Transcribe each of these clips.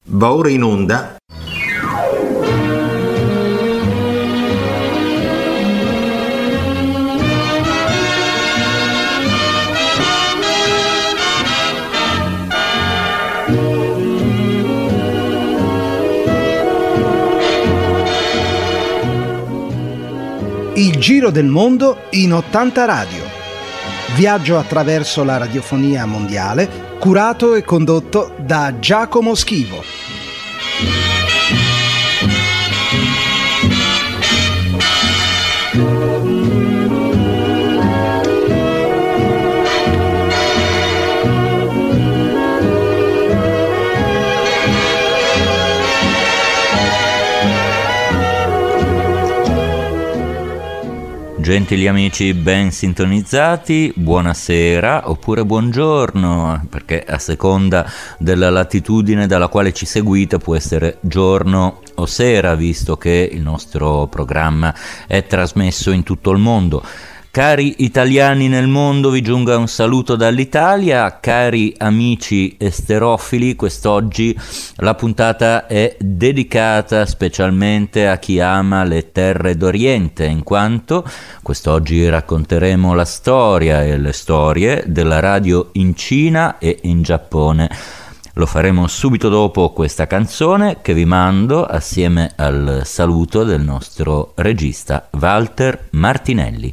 Va ora in onda Il giro del mondo in 80 radio. Viaggio attraverso la radiofonia mondiale, curato e condotto da Giacomo Schivo. Gentili amici ben sintonizzati, buonasera oppure buongiorno, perché a seconda della latitudine dalla quale ci seguite può essere giorno o sera, visto che il nostro programma è trasmesso in tutto il mondo. Cari italiani nel mondo, vi giunga un saluto dall'Italia. Cari amici esterofili, quest'oggi la puntata è dedicata specialmente a chi ama le terre d'Oriente, in quanto quest'oggi racconteremo la storia e le storie della radio in Cina e in Giappone. Lo faremo subito dopo questa canzone che vi mando assieme al saluto del nostro regista Walter Martinelli.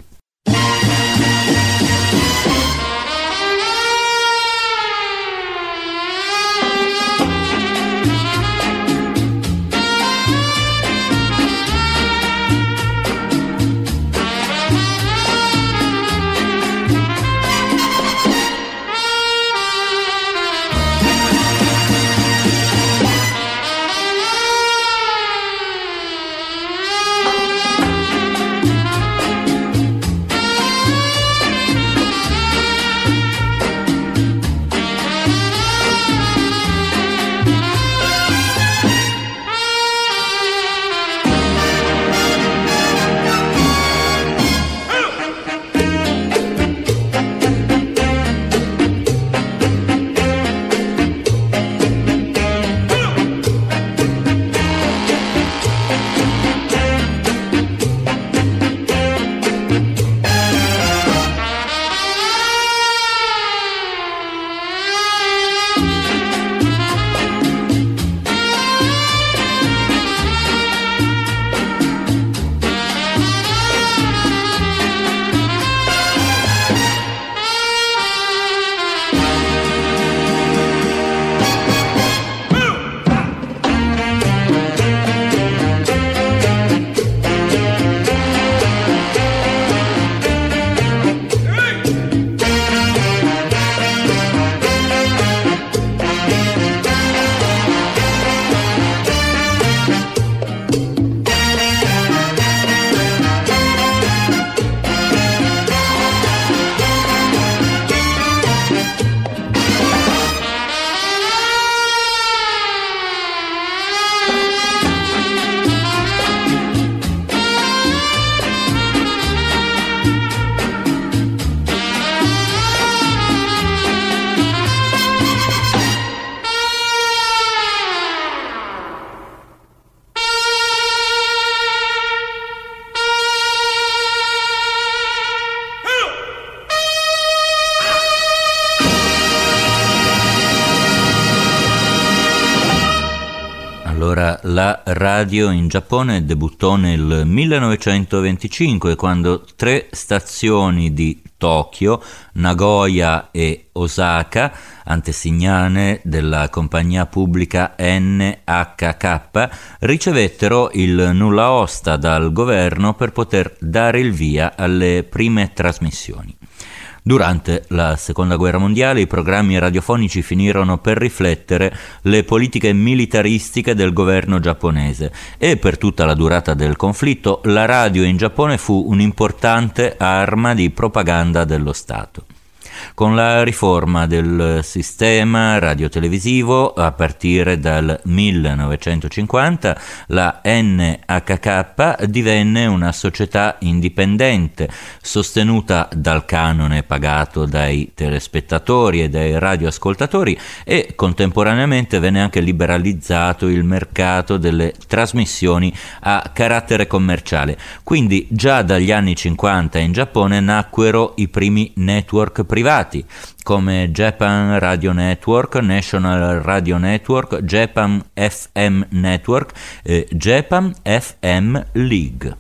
La radio in Giappone debuttò nel 1925 quando 3 stazioni di Tokyo, Nagoya e Osaka, antesignane della compagnia pubblica NHK, ricevettero il nulla osta dal governo per poter dare il via alle prime trasmissioni. Durante la Seconda Guerra Mondiale i programmi radiofonici finirono per riflettere le politiche militaristiche del governo giapponese e per tutta la durata del conflitto la radio in Giappone fu un'importante arma di propaganda dello Stato. Con la riforma del sistema radiotelevisivo a partire dal 1950 la NHK divenne una società indipendente sostenuta dal canone pagato dai telespettatori e dai radioascoltatori, e contemporaneamente venne anche liberalizzato il mercato delle trasmissioni a carattere commerciale. Quindi già dagli anni 50 in Giappone nacquero i primi network privati come Japan Radio Network, National Radio Network, Japan FM Network e Japan FM League.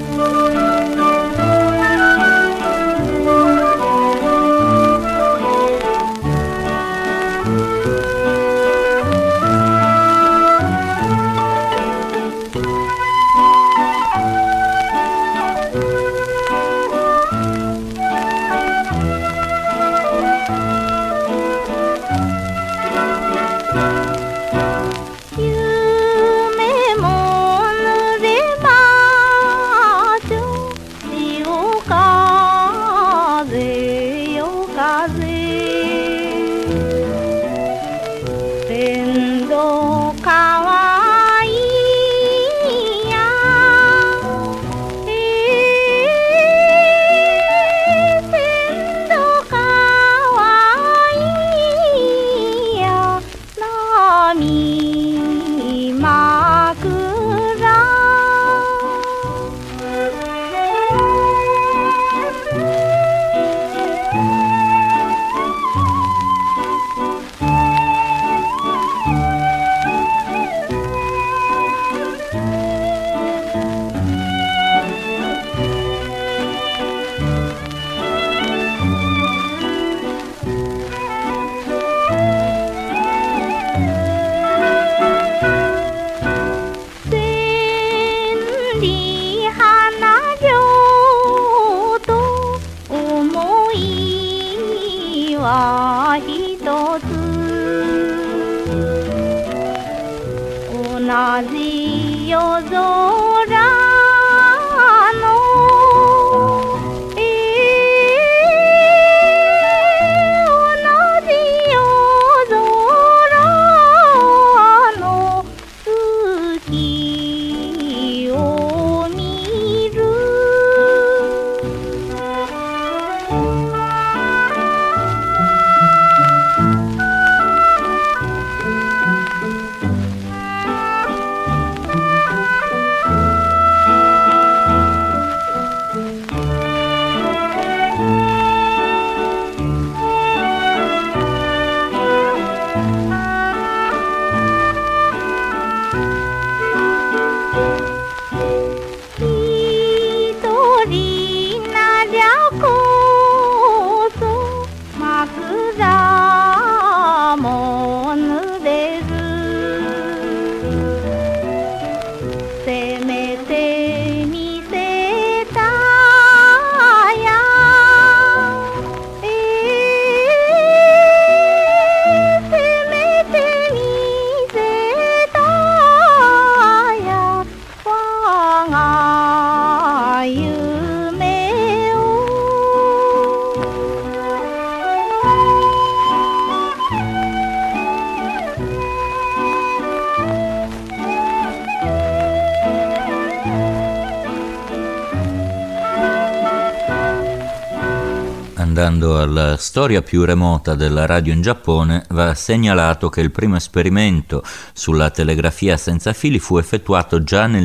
Andando alla storia più remota della radio in Giappone, va segnalato che il primo esperimento sulla telegrafia senza fili fu effettuato già nel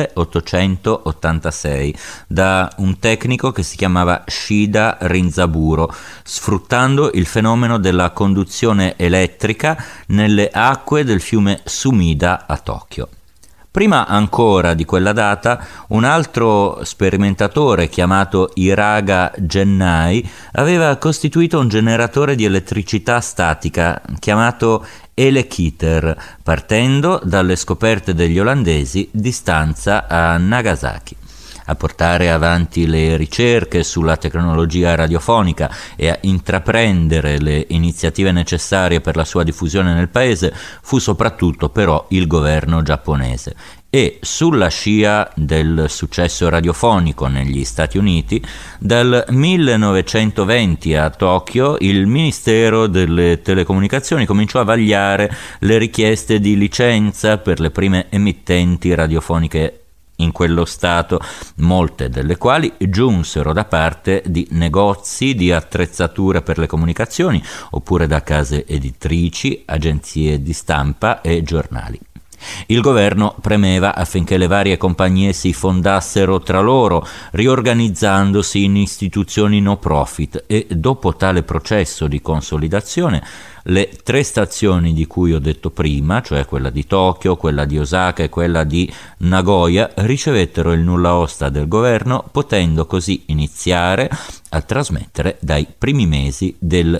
1886 da un tecnico che si chiamava Shida Rinzaburo, sfruttando il fenomeno della conduzione elettrica nelle acque del fiume Sumida a Tokyo. Prima ancora di quella data, un altro sperimentatore chiamato Iraga Gennai aveva costituito un generatore di elettricità statica chiamato Elekiter, partendo dalle scoperte degli olandesi di stanza a Nagasaki. A portare avanti le ricerche sulla tecnologia radiofonica e a intraprendere le iniziative necessarie per la sua diffusione nel paese fu soprattutto però il governo giapponese. e sulla scia del successo radiofonico negli Stati Uniti, dal 1920 a Tokyo il Ministero delle Telecomunicazioni cominciò a vagliare le richieste di licenza per le prime emittenti radiofoniche in quello stato, molte delle quali giunsero da parte di negozi di attrezzature per le comunicazioni oppure da case editrici, agenzie di stampa e giornali. Il governo premeva affinché le varie compagnie si fondassero tra loro, riorganizzandosi in istituzioni no profit, e dopo tale processo di consolidazione le 3 stazioni di cui ho detto prima, cioè quella di Tokyo, quella di Osaka e quella di Nagoya, ricevettero il nulla osta del governo, potendo così iniziare a trasmettere dai primi mesi del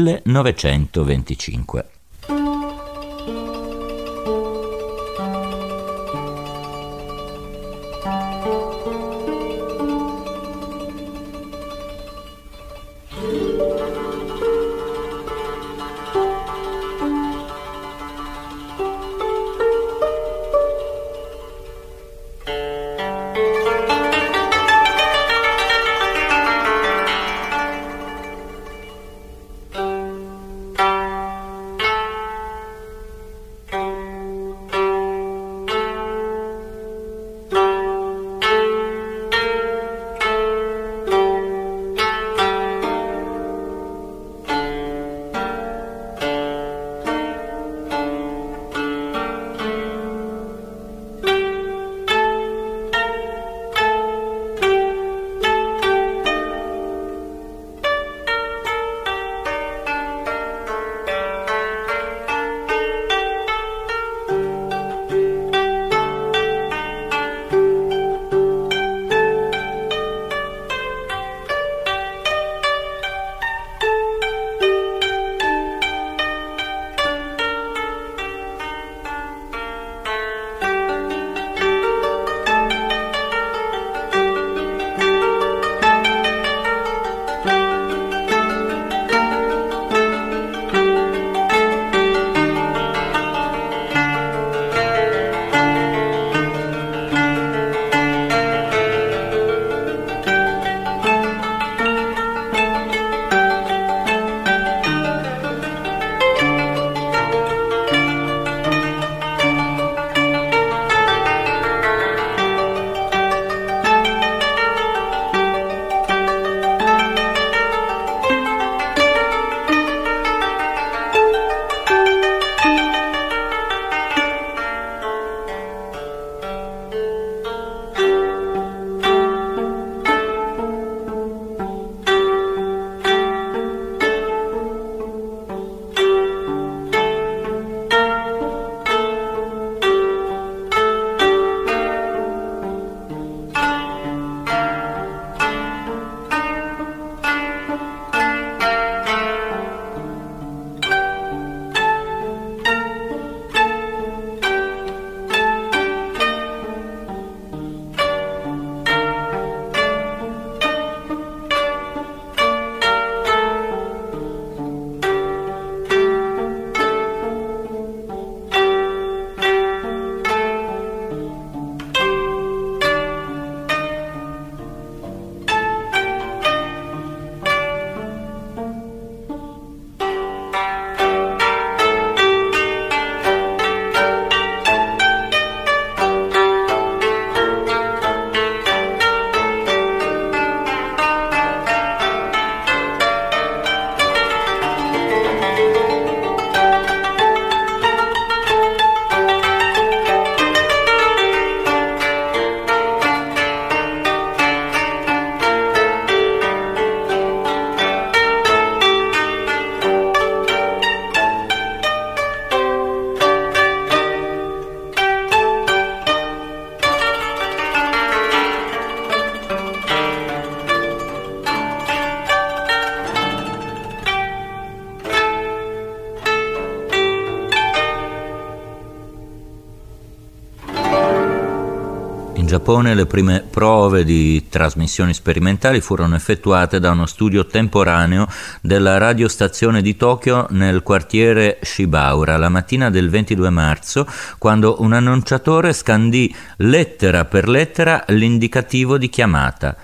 1925. Giappone le prime prove di trasmissioni sperimentali furono effettuate da uno studio temporaneo della radiostazione di Tokyo nel quartiere Shibaura la mattina del 22 marzo, quando un annunciatore scandì lettera per lettera l'indicativo di chiamata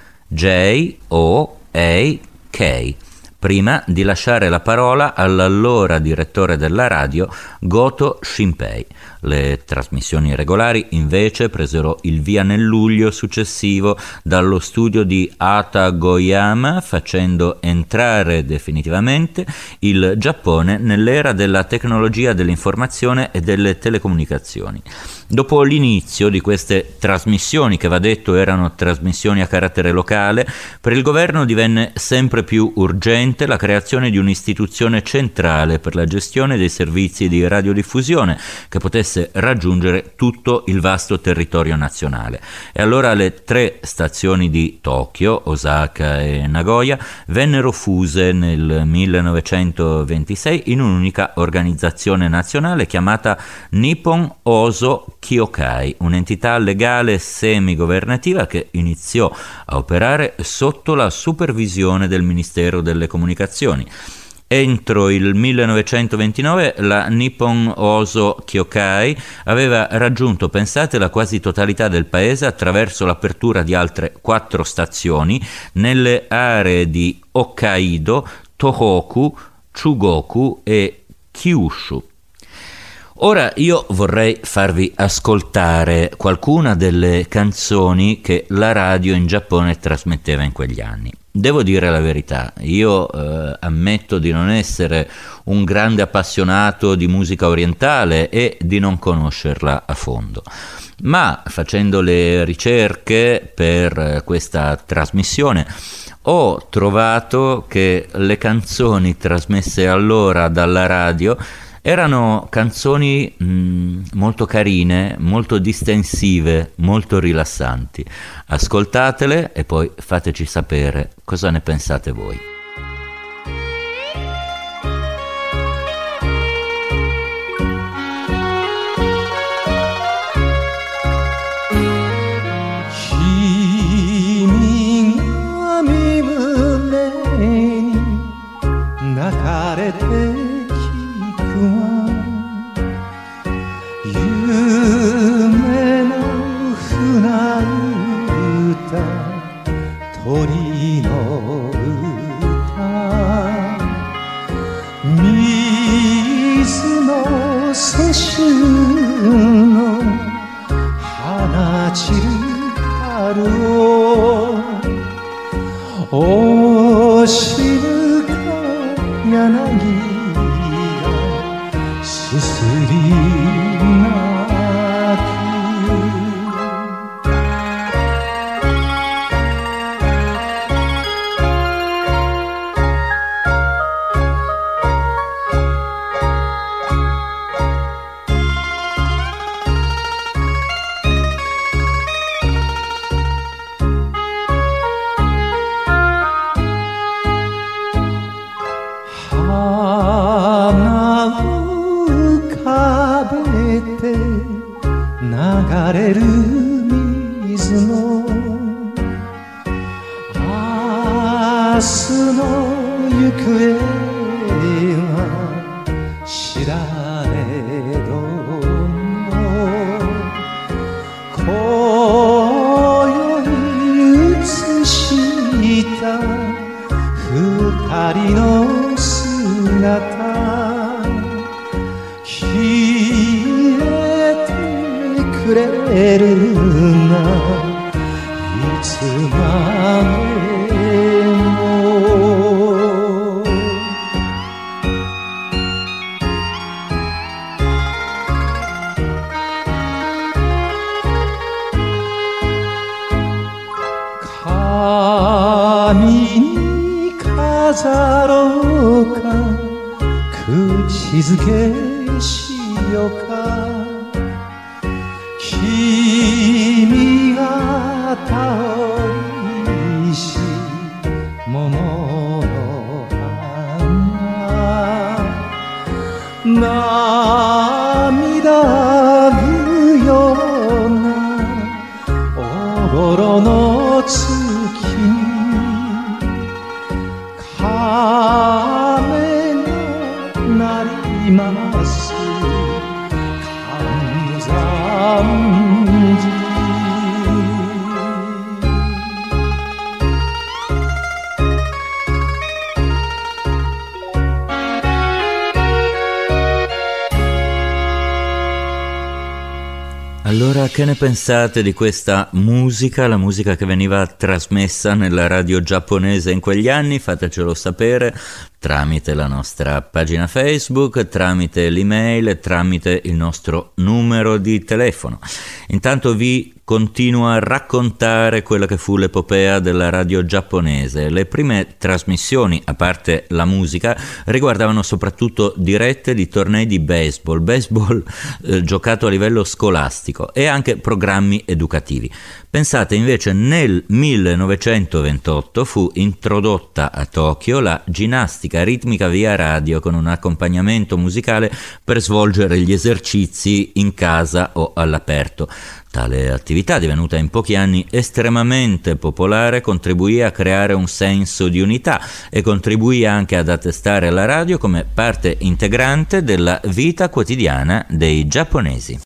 J-O-A-K, prima di lasciare la parola all'allora direttore della radio, Goto Shinpei. Le trasmissioni regolari invece presero il via nel luglio successivo dallo studio di Hata-Goyama, facendo entrare definitivamente il Giappone nell'era della tecnologia dell'informazione e delle telecomunicazioni. Dopo l'inizio di queste trasmissioni, che va detto erano trasmissioni a carattere locale, per il governo divenne sempre più urgente la creazione di un'istituzione centrale per la gestione dei servizi di radiodiffusione che potesse raggiungere tutto il vasto territorio nazionale. E allora le 3 stazioni di Tokyo, Osaka e Nagoya vennero fuse nel 1926 in un'unica organizzazione nazionale chiamata Nippon Oso Kyokai, un'entità legale semi-governativa che iniziò a operare sotto la supervisione del Ministero delle Comunicazioni. Entro il 1929 la Nippon Oso Kyokai aveva raggiunto, pensate, la quasi totalità del paese attraverso l'apertura di altre 4 stazioni nelle aree di Hokkaido, Tohoku, Chugoku e Kyushu. Ora io vorrei farvi ascoltare qualcuna delle canzoni che la radio in Giappone trasmetteva in quegli anni. Devo dire la verità, io ammetto di non essere un grande appassionato di musica orientale e di non conoscerla a fondo, ma facendo le ricerche per questa trasmissione ho trovato che le canzoni trasmesse allora dalla radio erano canzoni molto carine, molto distensive, molto rilassanti. Ascoltatele e poi fateci sapere cosa ne pensate voi. Allora, che ne pensate di questa musica, la musica che veniva trasmessa nella radio giapponese in quegli anni? Fatecelo sapere tramite la nostra pagina Facebook, tramite l'email e tramite il nostro numero di telefono. Intanto vi continuo a raccontare quella che fu l'epopea della radio giapponese. Le prime trasmissioni, a parte la musica, riguardavano soprattutto dirette di tornei di baseball giocato a livello scolastico e anche programmi educativi. Pensate invece nel 1928 fu introdotta a Tokyo la ginnastica ritmica via radio con un accompagnamento musicale per svolgere gli esercizi in casa o all'aperto. Tale attività, divenuta in pochi anni estremamente popolare, contribuì a creare un senso di unità e contribuì anche ad attestare la radio come parte integrante della vita quotidiana dei giapponesi.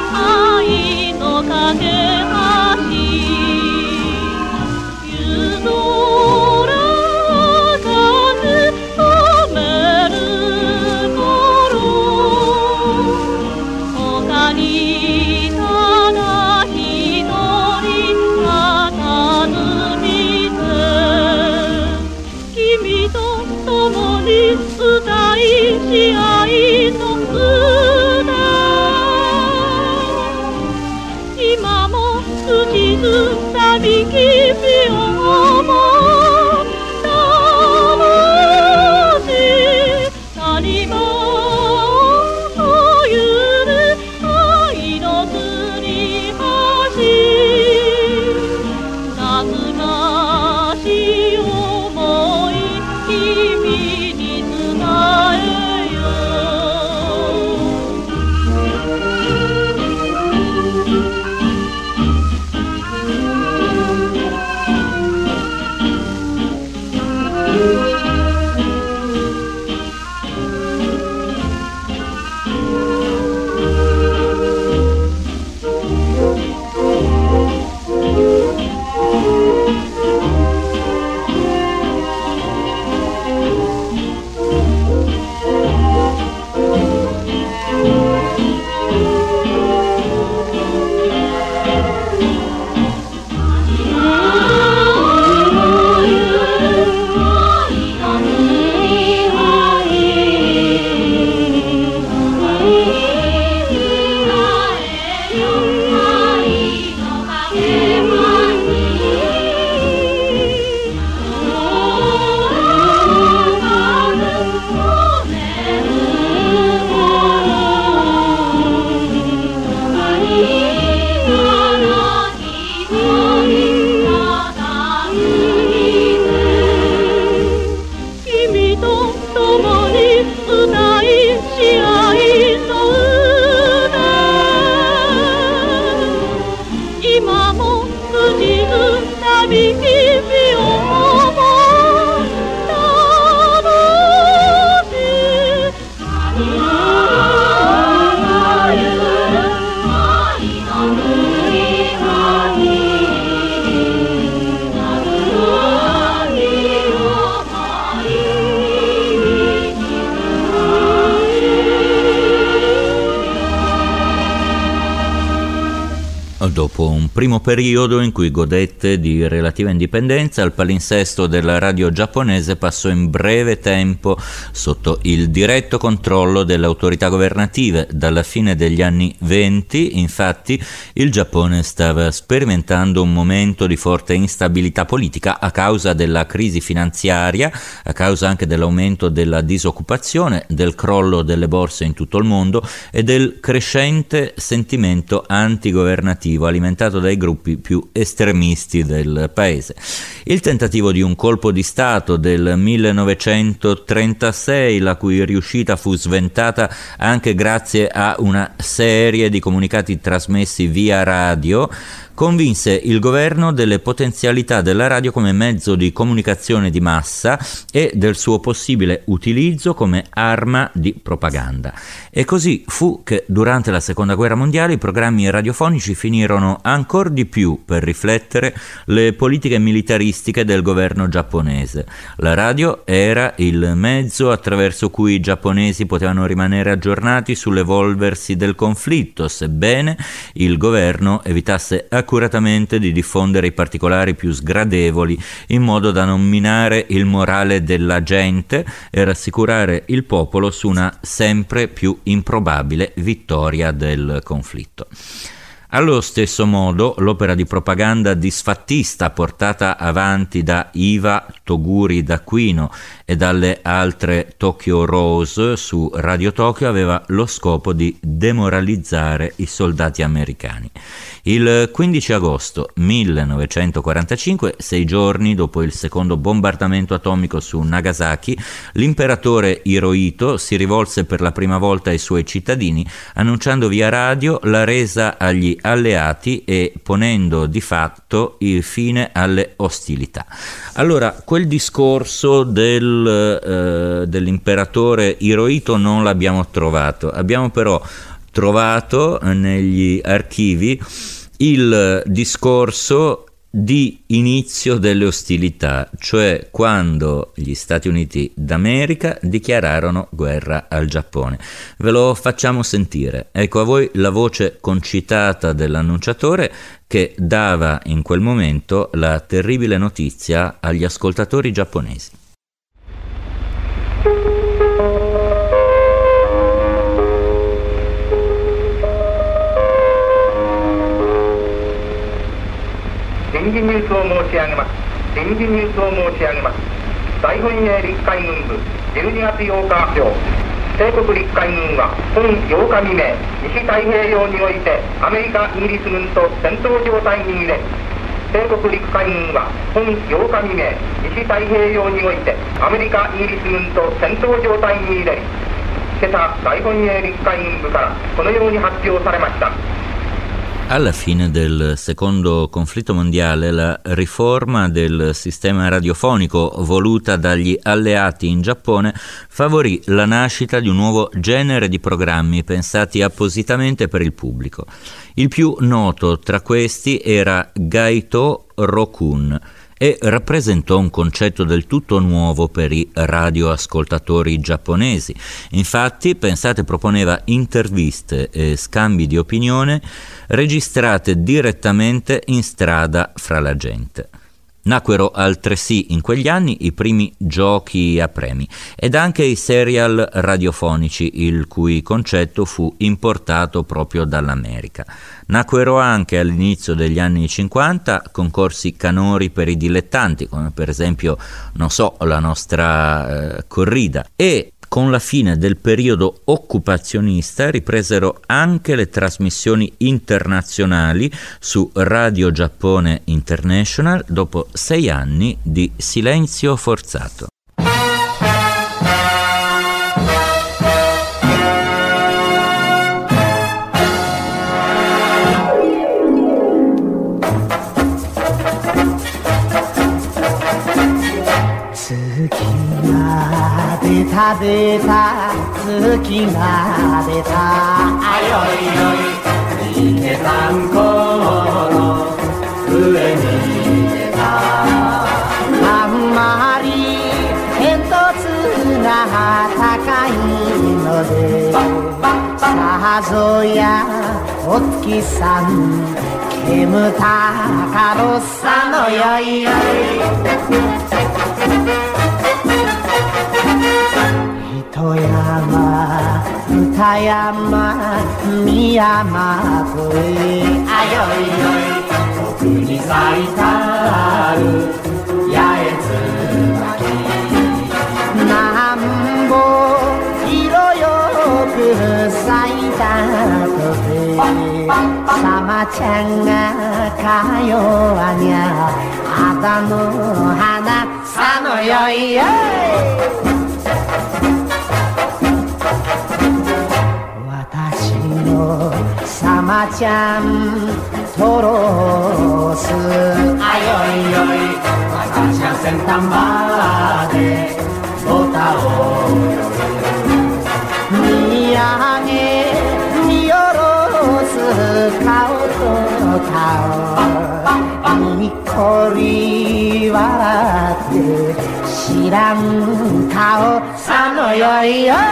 You Dopo un primo periodo in cui godette di relativa indipendenza, il palinsesto della radio giapponese passò in breve tempo sotto il diretto controllo delle autorità governative. Dalla fine degli anni 20, infatti, il Giappone stava sperimentando un momento di forte instabilità politica a causa della crisi finanziaria, a causa anche dell'aumento della disoccupazione, del crollo delle borse in tutto il mondo e del crescente sentimento antigovernativo alimentato dai gruppi più estremisti del paese. Il tentativo di un colpo di Stato del 1936, la cui riuscita fu sventata anche grazie a una serie di comunicati trasmessi via radio, convinse il governo delle potenzialità della radio come mezzo di comunicazione di massa e del suo possibile utilizzo come arma di propaganda. E così fu che durante la Seconda Guerra Mondiale i programmi radiofonici finirono ancor di più per riflettere le politiche militaristiche del governo giapponese. La radio era il mezzo attraverso cui i giapponesi potevano rimanere aggiornati sull'evolversi del conflitto, sebbene il governo evitasse accuratamente di diffondere i particolari più sgradevoli in modo da non minare il morale della gente e rassicurare il popolo su una sempre più improbabile vittoria del conflitto. Allo stesso modo, l'opera di propaganda disfattista portata avanti da Iva Toguri d'Aquino e dalle altre Tokyo Rose su Radio Tokyo aveva lo scopo di demoralizzare i soldati americani. Il 15 agosto 1945, 6 giorni dopo il secondo bombardamento atomico su Nagasaki, l'imperatore Hirohito si rivolse per la prima volta ai suoi cittadini annunciando via radio la resa agli alleati e ponendo di fatto il fine alle ostilità. Allora, quel discorso dell'imperatore Hirohito non l'abbiamo trovato, abbiamo però trovato negli archivi il discorso di inizio delle ostilità, cioè quando gli Stati Uniti d'America dichiararono guerra al Giappone. Ve lo facciamo sentire. Ecco a voi la voce concitata dell'annunciatore che dava in quel momento la terribile notizia agli ascoltatori giapponesi. 臨時ニュースを申し上げます。臨時ニュースを申し上げます。大本営陸海軍部12月8日発表。帝国陸海軍は本8日未明、西太平洋においてアメリカ・イギリス軍と戦闘状態に入れ、帝国陸海軍は本8日未明、西太平洋においてアメリカ・イギリス軍と戦闘状態に入れ、今朝大本営陸海軍部からこのように発表されました。 Alla fine del secondo conflitto mondiale, la riforma del sistema radiofonico voluta dagli alleati in Giappone favorì la nascita di un nuovo genere di programmi pensati appositamente per il pubblico. Il più noto tra questi era Gaito Rokun e rappresentò un concetto del tutto nuovo per i radioascoltatori giapponesi. Infatti, pensate, proponeva interviste e scambi di opinione registrate direttamente in strada fra la gente. Nacquero altresì in quegli anni i primi giochi a premi ed anche i serial radiofonici, il cui concetto fu importato proprio dall'America. Nacquero anche all'inizio degli anni 50 concorsi canori per i dilettanti, come per esempio, la nostra corrida, e con la fine del periodo occupazionista ripresero anche le trasmissioni internazionali su Radio Giappone International dopo 6 anni di silenzio forzato. Tsuki ga deta, ayoi yoi, iketan kono ue ni deta. Ammari entotsu ga takai node, sazo ya otsuki-san 煙たかろさのよいよい一山二山三山越えあよいよい奥に咲いたる八重椿なんぼ色よく咲いたとてさまちゃんがかよわにゃ肌の花さのよいよい私のさまちゃんとろすあよいよい私が先端までボタを見上げ見下ろす顔と顔にっこり笑って知らん顔さのよいよい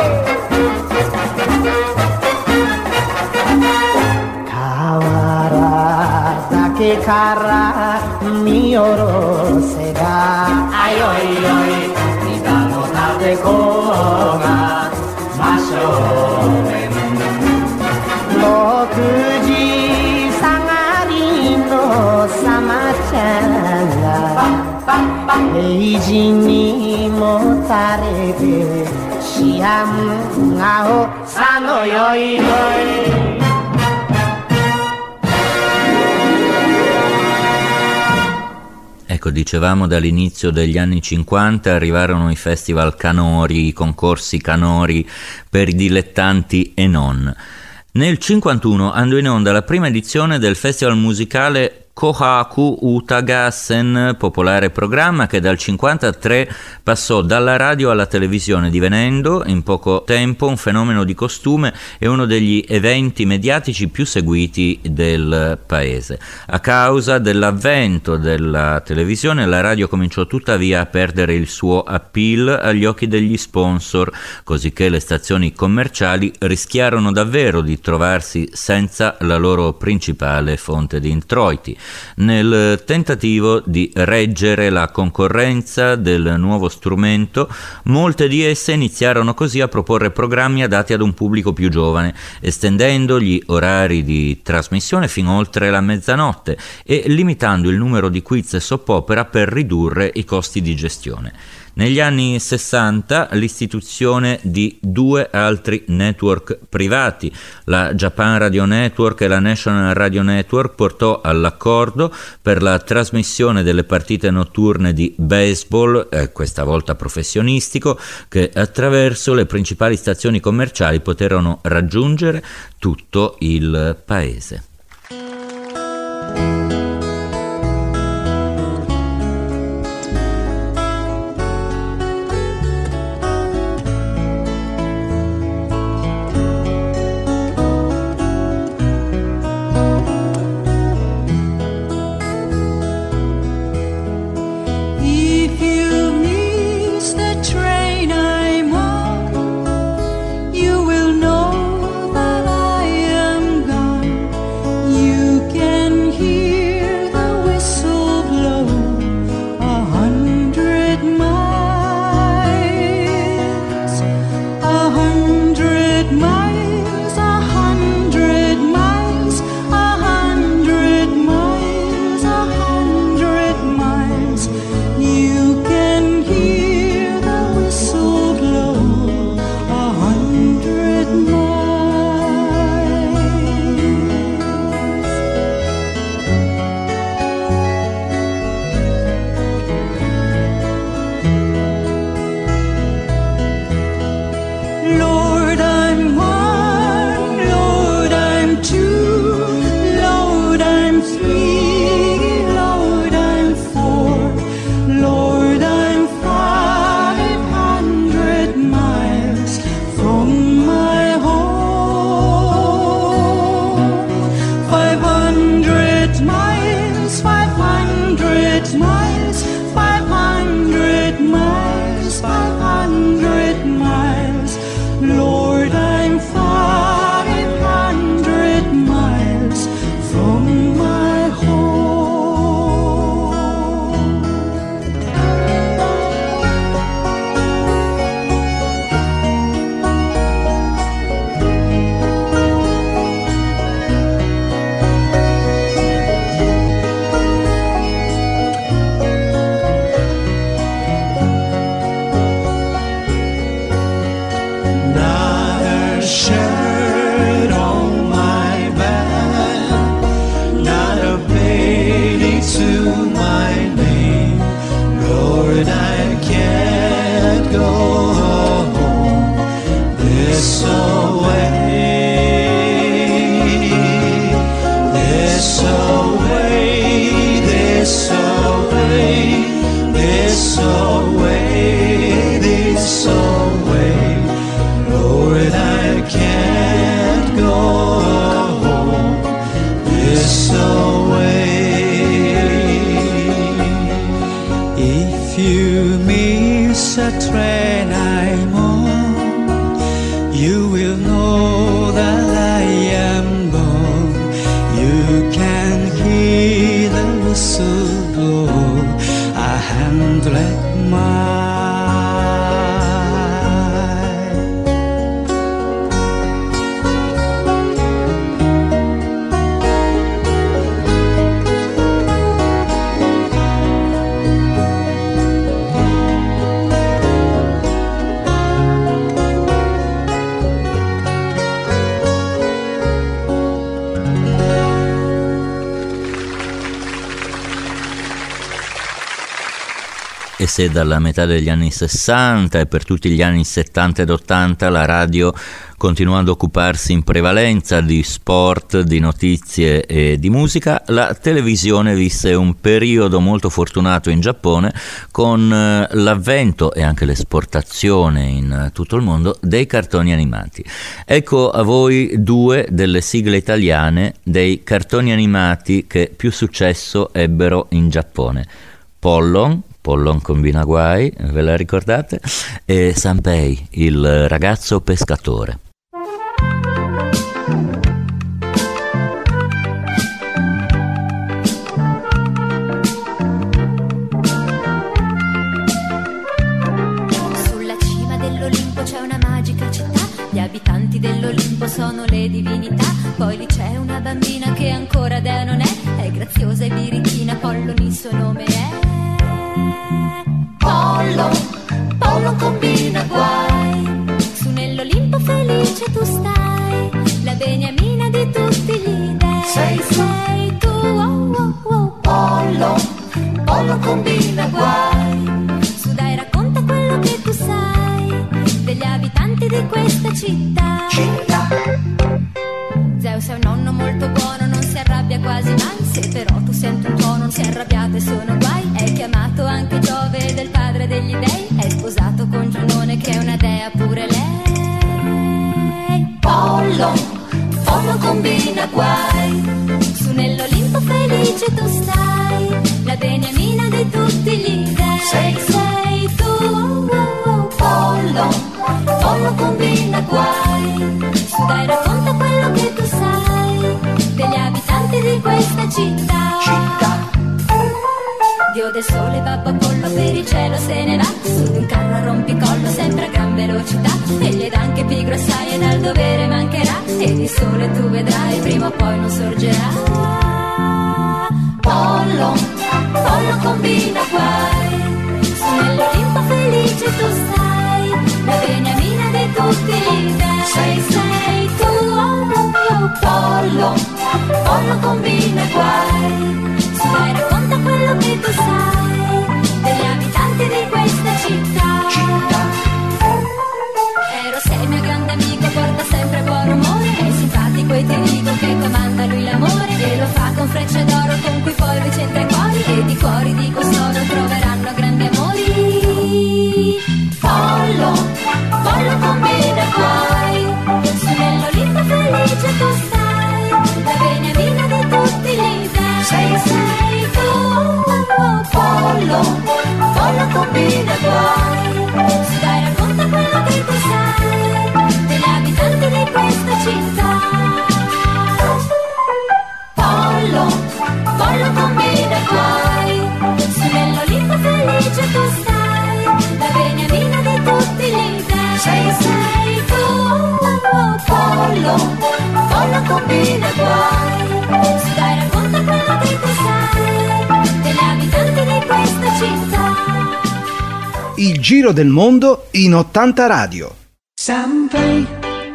河原だけから見下ろせばあよいよい膝の立て子が真正面6時下がりのさまちゃんが平時にもたれてしあん顔さのよいよい Ecco, dicevamo dall'inizio degli anni 50 arrivarono i festival canori, i concorsi canori per i dilettanti e non. Nel 51 andò in onda la prima edizione del festival musicale Kohaku Utagassen, popolare programma che dal 53 passò dalla radio alla televisione, divenendo in poco tempo un fenomeno di costume e uno degli eventi mediatici più seguiti del paese. A causa dell'avvento della televisione, la radio cominciò tuttavia a perdere il suo appeal agli occhi degli sponsor, cosicché le stazioni commerciali rischiarono davvero di trovarsi senza la loro principale fonte di introiti. Nel tentativo di reggere la concorrenza del nuovo strumento, molte di esse iniziarono così a proporre programmi adatti ad un pubblico più giovane, estendendo gli orari di trasmissione fino oltre la mezzanotte e limitando il numero di quiz e soppopera per ridurre i costi di gestione. Negli anni 60 l'istituzione di due altri network privati, la Japan Radio Network e la National Radio Network, portò all'accordo per la trasmissione delle partite notturne di baseball, questa volta professionistico, che attraverso le principali stazioni commerciali poterono raggiungere tutto il paese. Lord, I can't go home this away, this away, this away, this away, this away. Lord, I can't go home this away. If you miss a train I'm on, you will know that I am gone. You can hear the whistle blow, a hand like mine. E se dalla metà degli anni 60 e per tutti gli anni 70 ed 80 la radio continuò ad occuparsi in prevalenza di sport, di notizie e di musica, la televisione visse un periodo molto fortunato in Giappone con l'avvento e anche l'esportazione in tutto il mondo dei cartoni animati. Ecco a voi due delle sigle italiane dei cartoni animati che più successo ebbero in Giappone. Pollon combina guai, ve la ricordate? E Sanpei, il ragazzo pescatore. Sulla cima dell'Olimpo c'è una magica città, gli abitanti dell'Olimpo sono le divinità. Poi lì c'è una bambina che ancora dea non è graziosa e birichina, Pollon il suo nome è. Pollo combina guai, su nell'Olimpo felice tu stai, la beniamina di tutti gli dei. Sei tu, oh, oh, oh. Pollo combina guai, su dai racconta quello che tu sai, degli abitanti di questa città. Zeus è un nonno molto buono, non si arrabbia quasi mai, se però tu senti un tuono non si è arrabbiato e sono guai. È chiamato anche Giove del padre degli dei, è sposato con Giunone che è una dea pure lei. Pollo combina guai, su nell'Olimpo felice tu stai, la beniamina di tutti gli dei. Sei tu, oh, oh, oh. Pollo combina guai, su dai racconta quello che tu sai, degli abitanti di questa città. Dio del sole, babbo Apollo, per il cielo se ne va, su di un carro a rompicollo, sempre a gran velocità, egli ed anche pigro assai e dal dovere mancherà, ed il sole tu vedrai prima o poi non sorgerà. Pollo combina guai, su nell'Olimpo felice tu stai, la beniamina di tutti gli dei. Sei tu, oh, oh, oh. Pollo combina guai, su dai racconta quello che tu sai, degli abitanti di questa città. Ero sei mio grande amico, porta sempre buon rumore, è simpatico e ti dico che comanda lui l'amore, e lo fa con frecce d'oro con cui poi lui centra i cuori, e di cuori di costoro troveranno grandi amori. Pollo combina guai, su nell'Olimpo felice tu stai, la beniamina di tutti gli dei. Sei tu, oh, oh, Pollo combina guai, su dai racconta quello che tu sai, degli abitanti di questa città. Pollo combina guai, su nell'Olimpo felice tu stai, la beniamina di tutti gli dei. Sei tu, oh, oh, Pollo combina guai, su dai racconta quello che tu sai, degli abitanti di questa città. Il giro del mondo in 80 radio. Sanpei,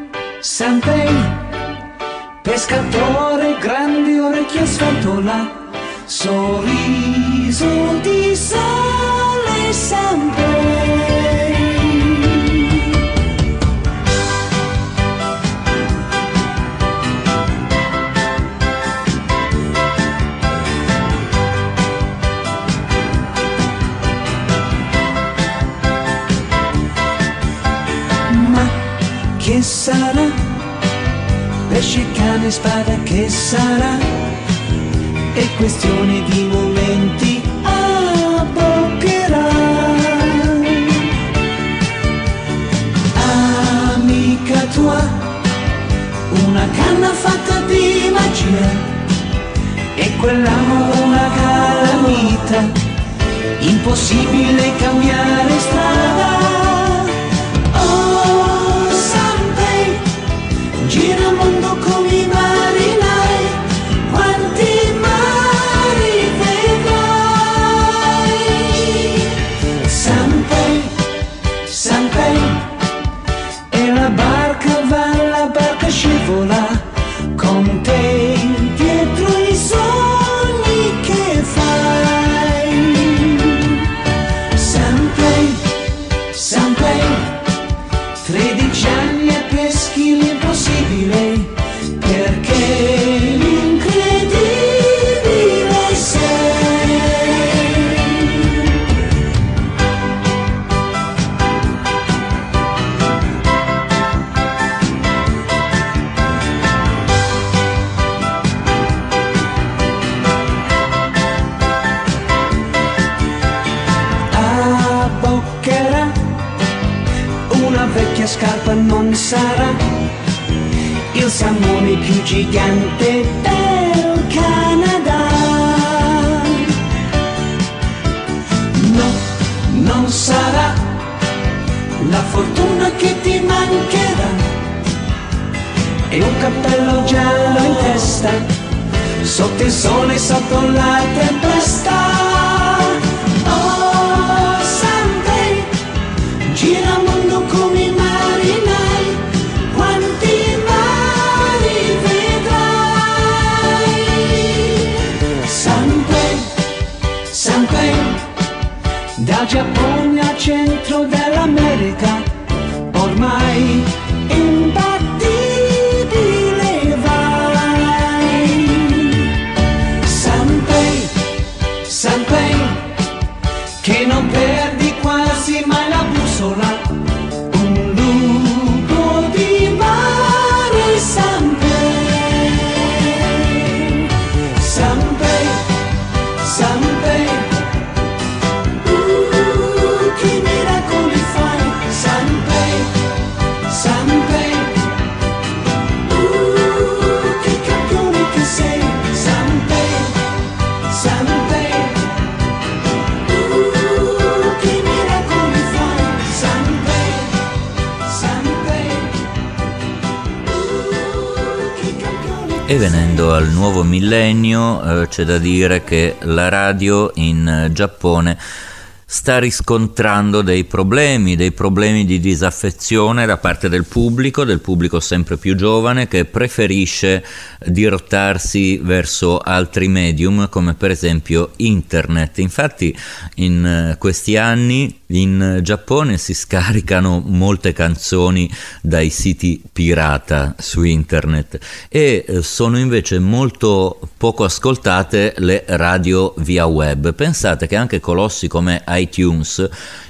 pescatore, grandi orecchie sventola, sorriso di sale, pesce, cane e spada che sarà, è questione di momenti, abboccherà. Amica tua, una canna fatta di magia, e quell'amore una calamita, impossibile cambiare strada. Oh, Sanpei, gira il mondo come i marinai, quanti mari vedrai. Sanpei, Sanpei, e la barca va, la barca scivola, con te dietro i sogni che fai. Sanpei, Sanpei, 13 anni e peschi l'impossibile, perché l'incredibile sei. Abboccherà, una vecchia scarpa non sarà, il salmone più gigante del Canada. No, non sarà la fortuna che ti mancherà, e un cappello giallo in testa, sotto il sole, sotto la tempesta. Oh, Sanpei, gira il mondo come i marinai, quanti mari vedrai. Sanpei, Sanpei, dal Giappone al centro dell'America, ormai imbattibile vai. Sanpei, Sanpei, che non perdi quasi mai la bussola, un lupo di mare. Sanpei, Sanpei, Sanpei, che miracoli fai. Sanpei, Sanpei, che campione che sei. Sanpei, Sanpei, che miracoli fai. Sanpei, Sanpei, che campione che E venendo al nuovo millennio, c'è da dire che la radio in Giappone sta riscontrando dei problemi di disaffezione da parte del pubblico sempre più giovane, che preferisce dirottarsi verso altri medium come per esempio internet. Infatti in questi anni in Giappone si scaricano molte canzoni dai siti pirata su internet e sono invece molto poco ascoltate le radio via web. Pensate che anche colossi come iTunes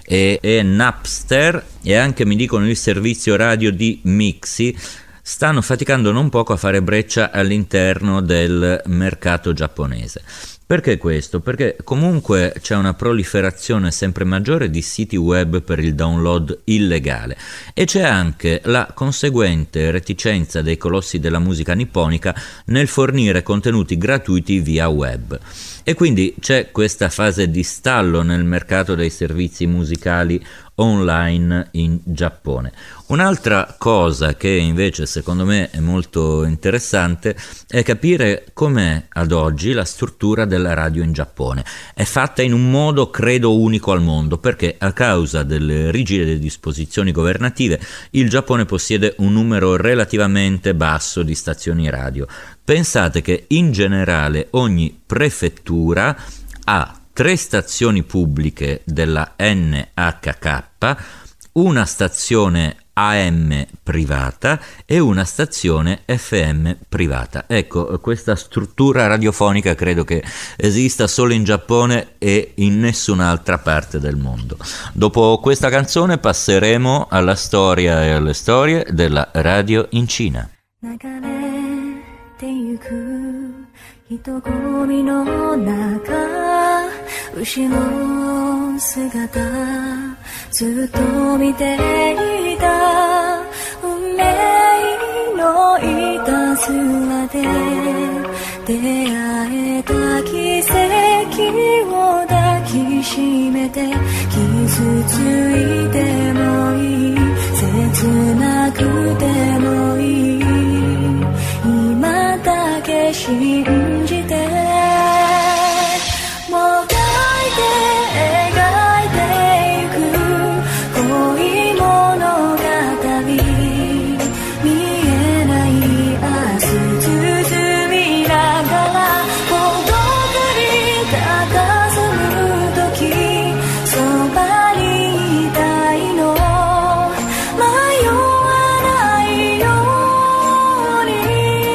e Napster, e anche mi dicono il servizio radio di Mixi, stanno faticando non poco a fare breccia all'interno del mercato giapponese. Perché questo? Perché comunque c'è una proliferazione sempre maggiore di siti web per il download illegale e c'è anche la conseguente reticenza dei colossi della musica nipponica nel fornire contenuti gratuiti via web. E quindi c'è questa fase di stallo nel mercato dei servizi musicali online in Giappone. Un'altra cosa che invece secondo me è molto interessante è capire com'è ad oggi la struttura della radio in Giappone. È fatta in un modo credo unico al mondo, perché a causa delle rigide disposizioni governative il Giappone possiede un numero relativamente basso di stazioni radio. Pensate che in generale ogni prefettura ha 3 stazioni pubbliche della NHK, una stazione AM privata e una stazione FM privata. Ecco, questa struttura radiofonica credo che esista solo in Giappone e in nessun'altra parte del mondo. Dopo questa canzone passeremo alla storia e alle storie della radio in Cina. 流れてゆく人混みの中後ろ姿ずっと見ていた運命のいたずらで出会えた奇跡を抱きしめて傷ついてもいい切なくてもいい今だけ信じてもがいて描いてゆく恋物語見えない明日包みながら孤独に佇む時そばにいたいの迷わないように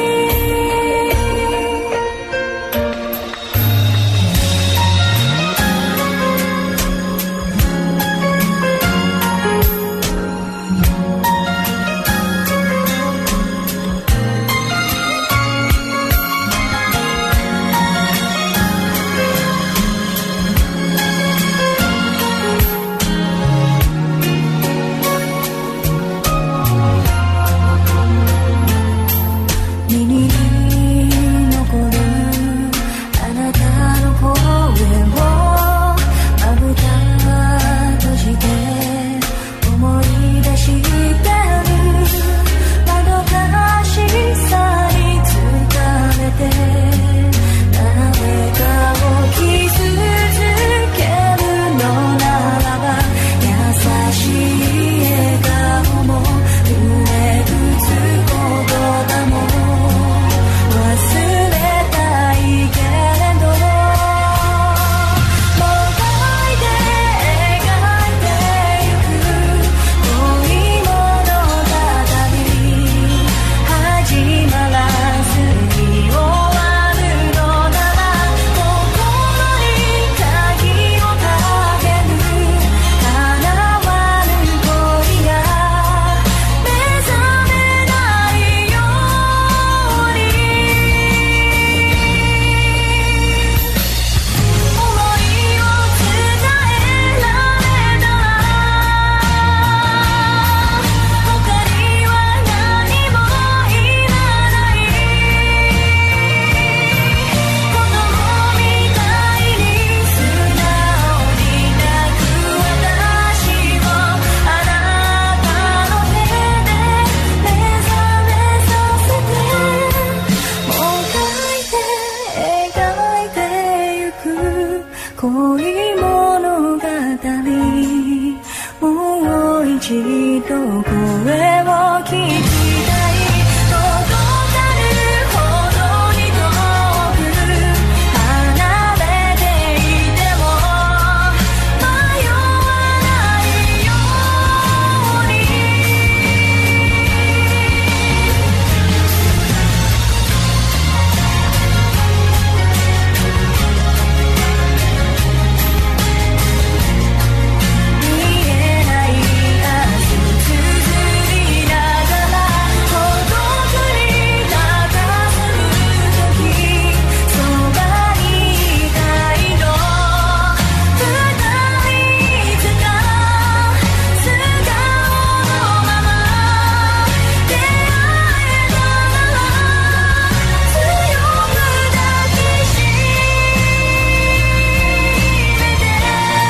耳に残るあなたの声をまぶた閉じて思い出してるまどかしさに疲れて誰かを傷つけるのならば優しい笑顔も濡れる言葉も忘れたいけれどもがいて描いてゆく恋物語始まらずに終わるのなら心に鍵をかける叶わぬ恋が目覚めないように思いを伝えられたら他には何もいらない子供みたいに素直に泣く私をあなたの手で目覚めさせてもがいて描いてゆく恋物語もう一度声を聞きたい届かぬほどに遠く離れていても迷わないように見えない明日綴りながら孤独に佇む時そばにいたいの二人いつか素顔のまま出会えたなら強く抱きしめて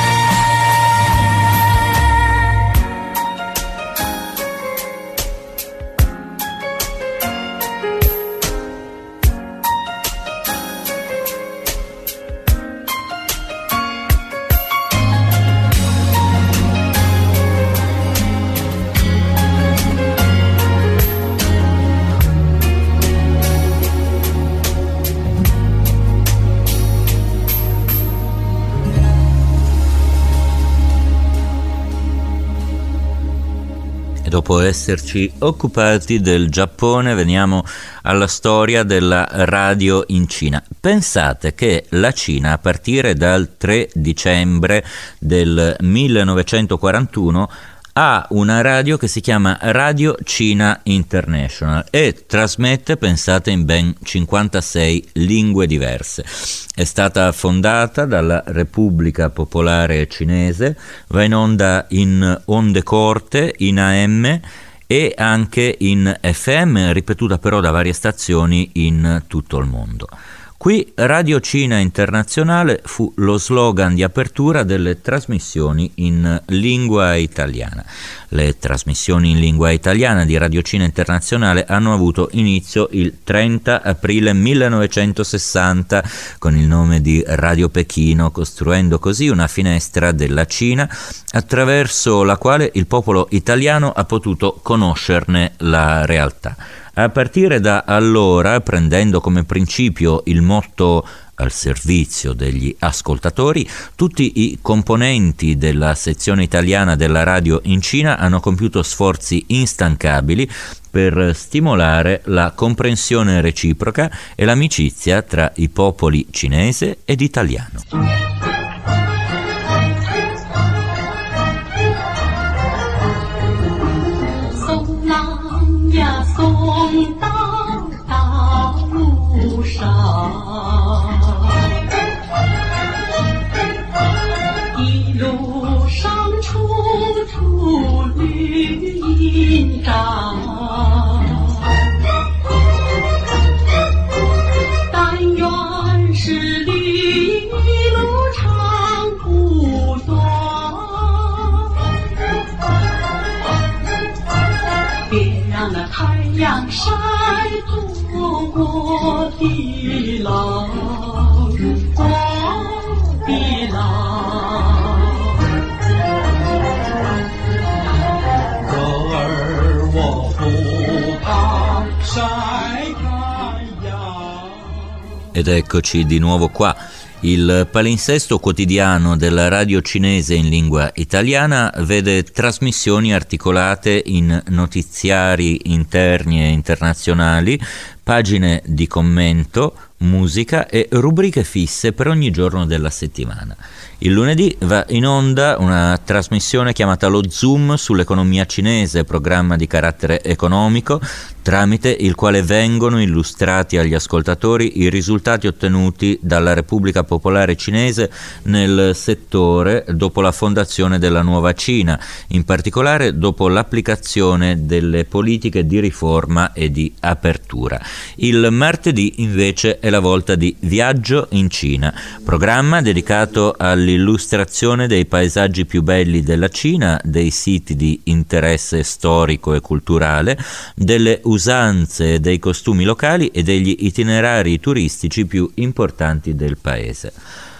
E dopo esserci occupati del Giappone, veniamo alla storia della radio in Cina. Pensate che la Cina, a partire dal 3 dicembre del 1941, ha una radio che si chiama Radio Cina International e trasmette, pensate, in ben 56 lingue diverse. È stata fondata dalla Repubblica Popolare Cinese, va in onda in onde corte, in AM e anche in FM, ripetuta però da varie stazioni in tutto il mondo. Qui Radio Cina Internazionale fu lo slogan di apertura delle trasmissioni in lingua italiana. Le trasmissioni in lingua italiana di Radio Cina Internazionale hanno avuto inizio il 30 aprile 1960 con il nome di Radio Pechino, costruendo così una finestra della Cina attraverso la quale il popolo italiano ha potuto conoscerne la realtà. A partire da allora, prendendo come principio il motto al servizio degli ascoltatori, tutti i componenti della sezione italiana della radio in Cina hanno compiuto sforzi instancabili per stimolare la comprensione reciproca e l'amicizia tra i popoli cinese ed italiano. Ed eccoci di nuovo qua. Il palinsesto quotidiano della radio cinese in lingua italiana vede trasmissioni articolate in notiziari interni e internazionali, pagine di commento, musica e rubriche fisse per ogni giorno della settimana. Il lunedì va in onda una trasmissione chiamata Lo Zoom sull'economia cinese, programma di carattere economico, tramite il quale vengono illustrati agli ascoltatori i risultati ottenuti dalla Repubblica Popolare Cinese nel settore dopo la fondazione della nuova Cina, in particolare dopo l'applicazione delle politiche di riforma e di apertura. Il martedì invece è la volta di Viaggio in Cina, programma dedicato all'illustrazione dei paesaggi più belli della Cina, dei siti di interesse storico e culturale, delle usanze, dei costumi locali e degli itinerari turistici più importanti del paese.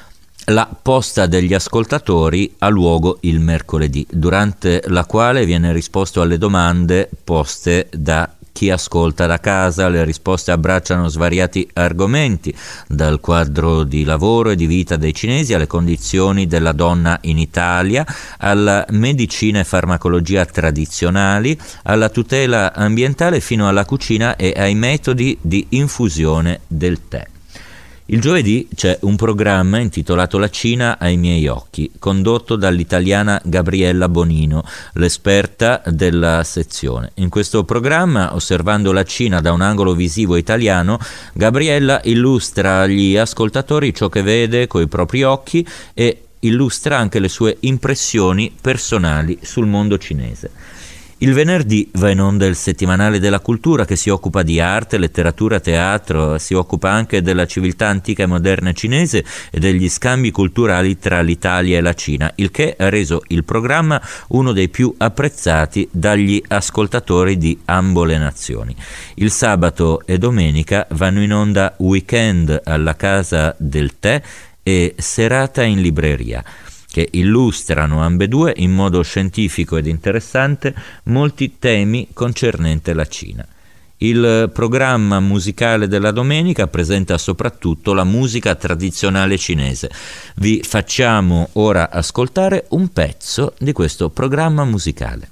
La posta degli ascoltatori ha luogo il mercoledì, durante la quale viene risposto alle domande poste da chi ascolta da casa. Le risposte abbracciano svariati argomenti, dal quadro di lavoro e di vita dei cinesi alle condizioni della donna in Italia, alla medicina e farmacologia tradizionali, alla tutela ambientale fino alla cucina e ai metodi di infusione del tè. Il giovedì c'è un programma intitolato La Cina ai miei occhi, condotto dall'italiana Gabriella Bonino, l'esperta della sezione. In questo programma, osservando la Cina da un angolo visivo italiano, Gabriella illustra agli ascoltatori ciò che vede coi propri occhi e illustra anche le sue impressioni personali sul mondo cinese. Il venerdì va in onda il settimanale della cultura, che si occupa di arte, letteratura, teatro, si occupa anche della civiltà antica e moderna cinese e degli scambi culturali tra l'Italia e la Cina, il che ha reso il programma uno dei più apprezzati dagli ascoltatori di ambo le nazioni. Il sabato e domenica vanno in onda Weekend alla Casa del Tè e Serata in libreria, che illustrano ambedue in modo scientifico ed interessante molti temi concernenti la Cina. Il programma musicale della domenica presenta soprattutto la musica tradizionale cinese. Vi facciamo ora ascoltare un pezzo di questo programma musicale.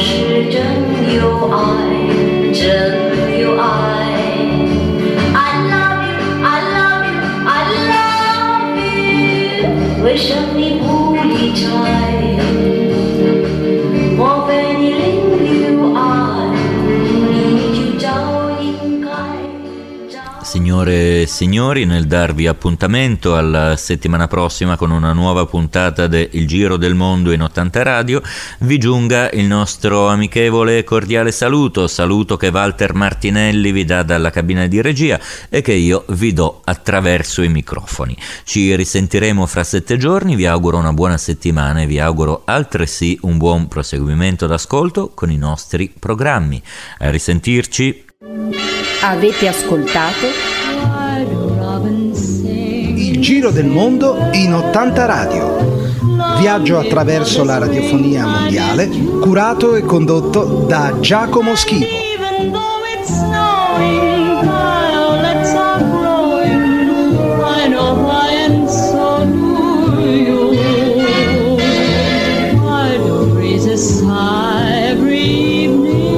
是真有爱，真有爱。I love you, I love you, I love you。为什么你不理睬？莫非你领有爱，你就早应该。 Signore e signori, nel darvi appuntamento alla settimana prossima con una nuova puntata de Il Giro del Mondo in 80 Radio, vi giunga il nostro amichevole e cordiale saluto che Walter Martinelli vi dà dalla cabina di regia e che io vi do attraverso i microfoni. Ci risentiremo fra 7 giorni, vi auguro una buona settimana e vi auguro altresì un buon proseguimento d'ascolto con i nostri programmi. A risentirci. Avete ascoltato Il Giro del Mondo in 80 Radio. Viaggio attraverso la radiofonia mondiale, curato e condotto da Giacomo Schivo. Even though it's snowing, violets are glowing. I know why, and so do you. Why do breezes sigh every evening,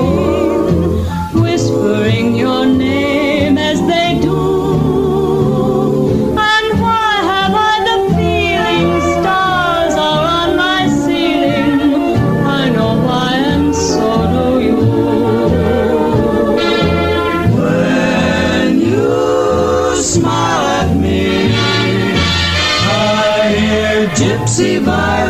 whispering your name as they do? And why have I the feeling stars are on my ceiling? I know why, and so do you. When you smile at me, I hear gypsy violins.